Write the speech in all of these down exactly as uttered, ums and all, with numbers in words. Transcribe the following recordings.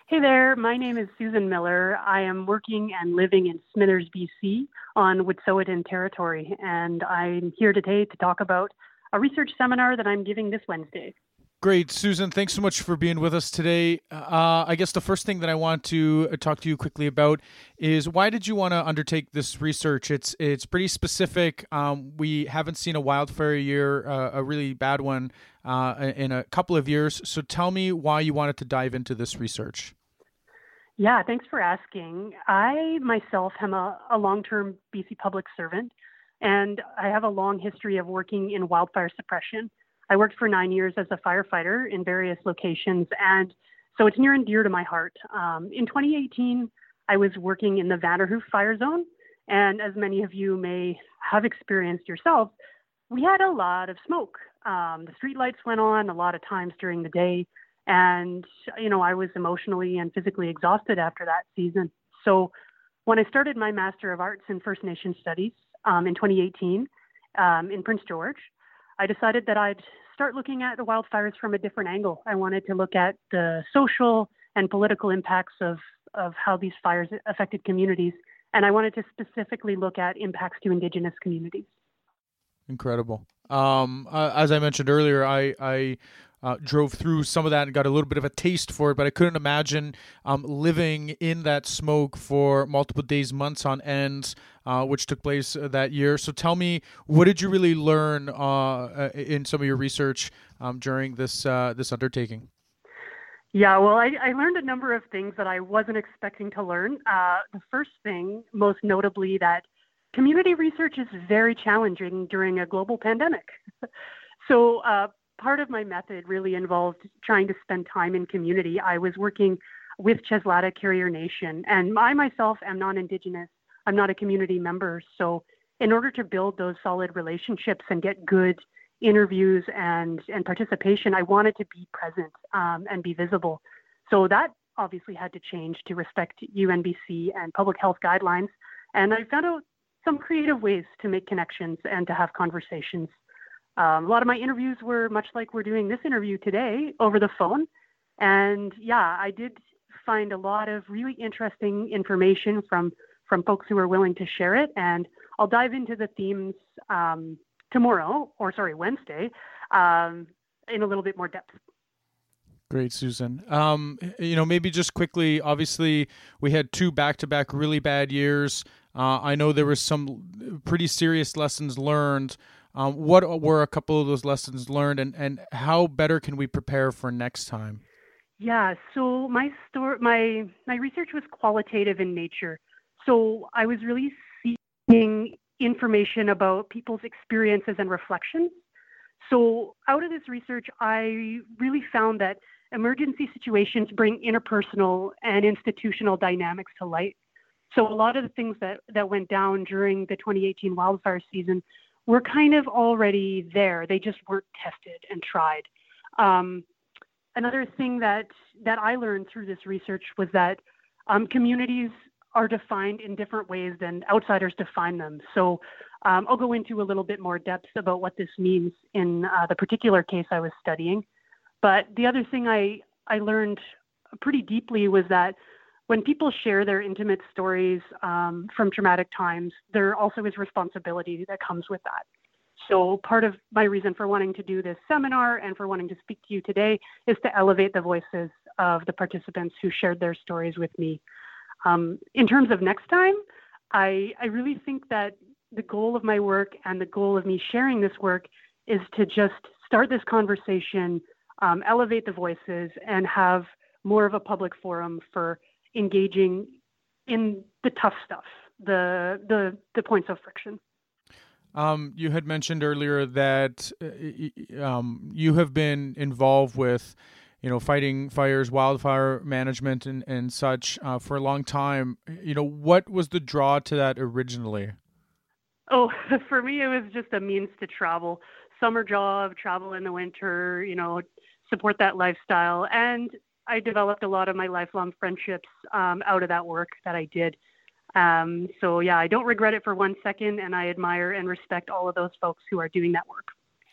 Hey there, my name is Susan Miller. I am working and living in Smithers, B C on Wet'suwet'en territory, and I'm here today to talk about a research seminar that I'm giving this Wednesday. Great, Susan. Thanks so much for being with us today. Uh, I guess the first thing that I want to talk to you quickly about is why did you want to undertake this research? It's it's pretty specific. Um, we haven't seen a wildfire year, uh, a really bad one, uh, in a couple of years. So tell me why you wanted to dive into this research. Yeah, thanks for asking. I myself am a, a long-term B C public servant, and I have a long history of working in wildfire suppression. I worked for nine years as a firefighter in various locations, and so it's near and dear to my heart. Um, in twenty eighteen, I was working in the Vanderhoof fire zone, and as many of you may have experienced yourself, we had a lot of smoke. Um, the street lights went on a lot of times during the day, and you know I was emotionally and physically exhausted after that season. So when I started my Master of Arts in First Nation Studies um, in twenty eighteen um, in Prince George, I decided that I'd start looking at the wildfires from a different angle. I wanted to look at the social and political impacts of, of how these fires affected communities. And I wanted to specifically look at impacts to Indigenous communities. Incredible. Um, uh, as I mentioned earlier, I, I uh, drove through some of that and got a little bit of a taste for it, but I couldn't imagine um, living in that smoke for multiple days, months on end, uh, which took place uh, that year. So tell me, what did you really learn uh, uh, in some of your research um, during this uh, this undertaking? Yeah, well, I, I learned a number of things that I wasn't expecting to learn. Uh, the first thing, most notably, that community research is very challenging during a global pandemic. so uh, part of my method really involved trying to spend time in community. I was working with Cheslata Carrier Nation, and I myself am non-Indigenous. I'm not a community member. So in order to build those solid relationships and get good interviews and, and participation, I wanted to be present um, and be visible. So that obviously had to change to respect U N B C and public health guidelines. And I found out some creative ways to make connections and to have conversations. Um, a lot of my interviews were much like we're doing this interview today over the phone. And yeah, I did find a lot of really interesting information from, from folks who are willing to share it. And I'll dive into the themes um, tomorrow, or sorry, Wednesday, um, in a little bit more depth. Great, Susan. Um, you know, maybe just quickly, obviously, we had two back-to-back really bad years. Uh, I know there was some pretty serious lessons learned. Um, what were a couple of those lessons learned, and, and how better can we prepare for next time? Yeah, so my store, my my research was qualitative in nature. So I was really seeking information about people's experiences and reflections. So out of this research, I really found that emergency situations bring interpersonal and institutional dynamics to light. So a lot of the things that, that went down during the twenty eighteen wildfire season were kind of already there. They just weren't tested and tried. Um, another thing that, that I learned through this research was that um, communities are defined in different ways than outsiders define them. So um, I'll go into a little bit more depth about what this means in uh, the particular case I was studying. But the other thing I, I learned pretty deeply was that when people share their intimate stories um, from traumatic times, there also is responsibility that comes with that. So part of my reason for wanting to do this seminar and for wanting to speak to you today is to elevate the voices of the participants who shared their stories with me. Um, in terms of next time, I, I really think that the goal of my work and the goal of me sharing this work is to just start this conversation, um, elevate the voices, and have more of a public forum for engaging in the tough stuff, the the the points of friction. Um, you had mentioned earlier that uh, um, you have been involved with, you know, fighting fires, wildfire management, and and such uh, for a long time. You know, what was the draw to that originally? Oh, for me, it was just a means to travel, summer job, travel in the winter, you know, support that lifestyle, and I developed a lot of my lifelong friendships um, out of that work that I did. Um, so yeah, I don't regret it for one second, and I admire and respect all of those folks who are doing that work.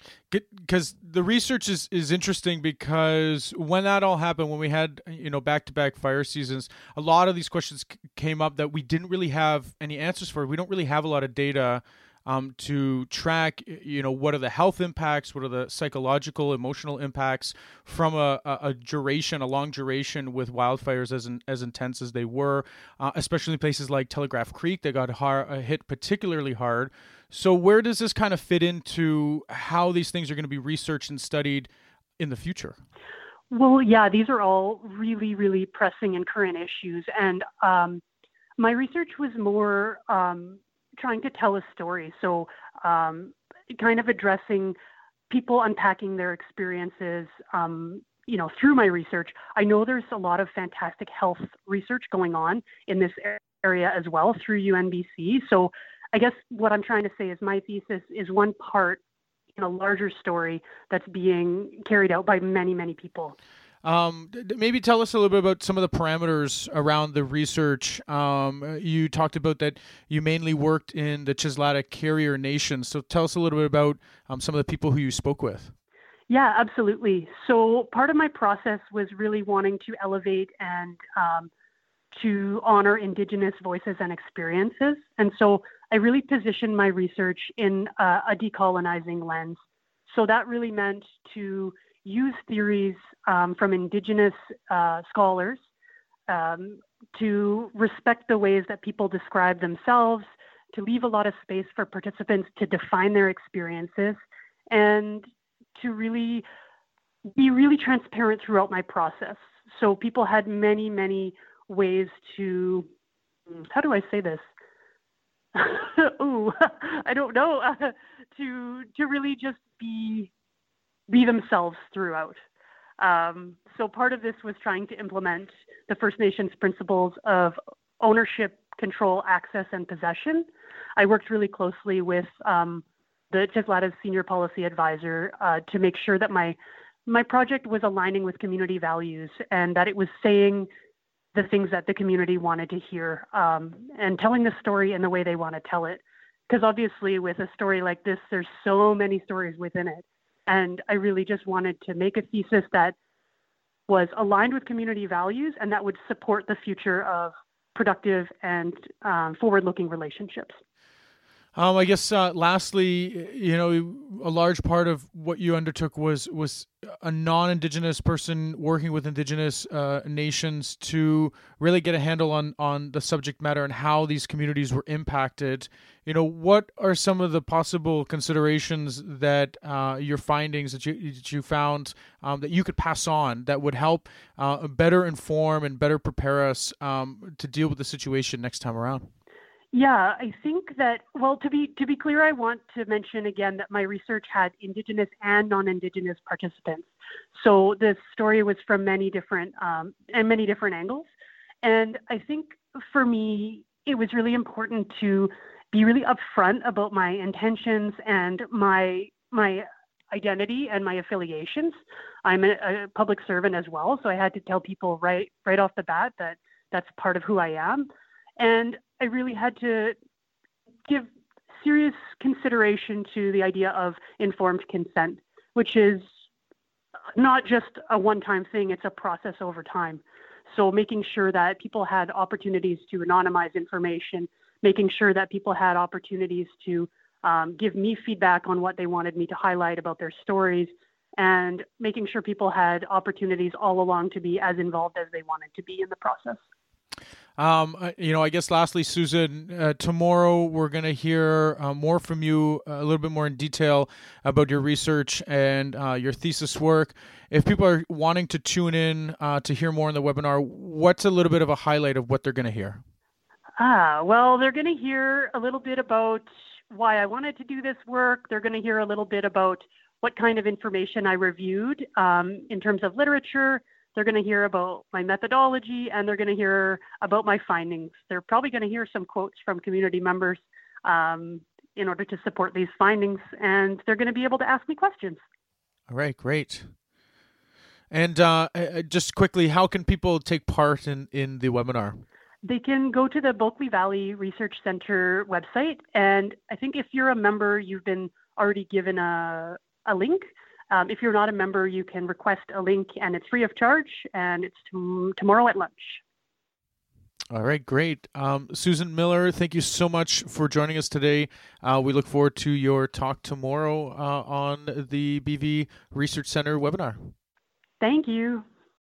Because the research is, is interesting because when that all happened, when we had, you know, back-to-back fire seasons, a lot of these questions c- came up that we didn't really have any answers for. We don't really have a lot of data um, to track, you know, what are the health impacts, what are the psychological, emotional impacts from a, a, a duration, a long duration with wildfires as in, as intense as they were, uh, especially in places like Telegraph Creek that got har- uh, hit particularly hard. So where does this kind of fit into how these things are going to be researched and studied in the future? Well, yeah, these are all really, really pressing and current issues. And um, my research was more um, trying to tell a story. So um, kind of addressing people unpacking their experiences, um, you know, through my research. I know there's a lot of fantastic health research going on in this area as well through U N B C. So I guess what I'm trying to say is my thesis is one part in a larger story that's being carried out by many, many people. Um, maybe tell us a little bit about some of the parameters around the research. Um, you talked about that you mainly worked in the Chishlada Carrier Nation. So tell us a little bit about um, some of the people who you spoke with. Yeah, absolutely. So part of my process was really wanting to elevate and um, to honor Indigenous voices and experiences. And so I really positioned my research in uh, a decolonizing lens. So that really meant to use theories um, from Indigenous uh, scholars um, to respect the ways that people describe themselves, to leave a lot of space for participants to define their experiences, and to really be really transparent throughout my process. So people had many, many ways to, how do I say this? Ooh, I don't know, uh, to to really just be be themselves throughout. Um, so part of this was trying to implement the First Nations principles of ownership, control, access, and possession. I worked really closely with um, the Chishlada's senior policy advisor uh, to make sure that my my project was aligning with community values and that it was saying the things that the community wanted to hear, um, and telling the story in the way they want to tell it. Because obviously with a story like this, there's so many stories within it. And I really just wanted to make a thesis that was aligned with community values and that would support the future of productive and um, forward-looking relationships. Um, I guess uh, lastly, you know, a large part of what you undertook was was a non-Indigenous person working with Indigenous uh, nations to really get a handle on on the subject matter and how these communities were impacted. You know, what are some of the possible considerations that uh, your findings that you that you found um, that you could pass on that would help uh, better inform and better prepare us um, to deal with the situation next time around? Yeah, I think that, well, to be to be clear, I want to mention again that my research had Indigenous and non-Indigenous participants. So this story was from many different um, and many different angles. And I think for me, it was really important to be really upfront about my intentions and my my identity and my affiliations. I'm a, a public servant as well, so I had to tell people right right off the bat that that's part of who I am. And I really had to give serious consideration to the idea of informed consent, which is not just a one-time thing, it's a process over time. So making sure that people had opportunities to anonymize information, making sure that people had opportunities to um, give me feedback on what they wanted me to highlight about their stories, and making sure people had opportunities all along to be as involved as they wanted to be in the process. Um, you know, I guess lastly, Susan, uh, tomorrow we're going to hear uh, more from you, uh, a little bit more in detail about your research and uh, your thesis work. If people are wanting to tune in uh, to hear more in the webinar, what's a little bit of a highlight of what they're going to hear? Ah, well, they're going to hear a little bit about why I wanted to do this work. They're going to hear a little bit about what kind of information I reviewed um, in terms of literature. They're going to hear about my methodology, and they're going to hear about my findings. They're probably going to hear some quotes from community members um, in order to support these findings, and they're going to be able to ask me questions. All right, great. And uh, just quickly, how can people take part in, in the webinar? They can go to the Bulkley Valley Research Center website, and I think if you're a member, you've been already given a a link. Um, if you're not a member, you can request a link, and it's free of charge, and it's t- tomorrow at lunch. All right, great. Um, Susan Miller, thank you so much for joining us today. Uh, we look forward to your talk tomorrow uh, on the B V Research Center webinar. Thank you.